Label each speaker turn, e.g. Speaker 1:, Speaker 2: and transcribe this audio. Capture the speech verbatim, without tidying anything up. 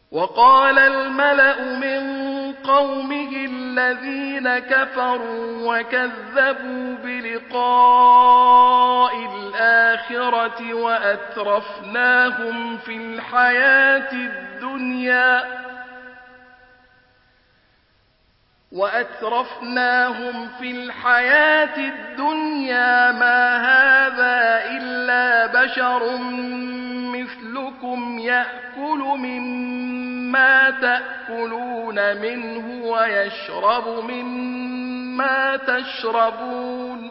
Speaker 1: وقال الملأ من قومه الذين كفروا وكذبوا بلقاء الآخرة وأترفناهم في الحياة الدنيا وأترفناهم في الحياة الدنيا ما هذا إلا بشر مثلكم يأكل مما تأكلون منه ويشرب مما تشربون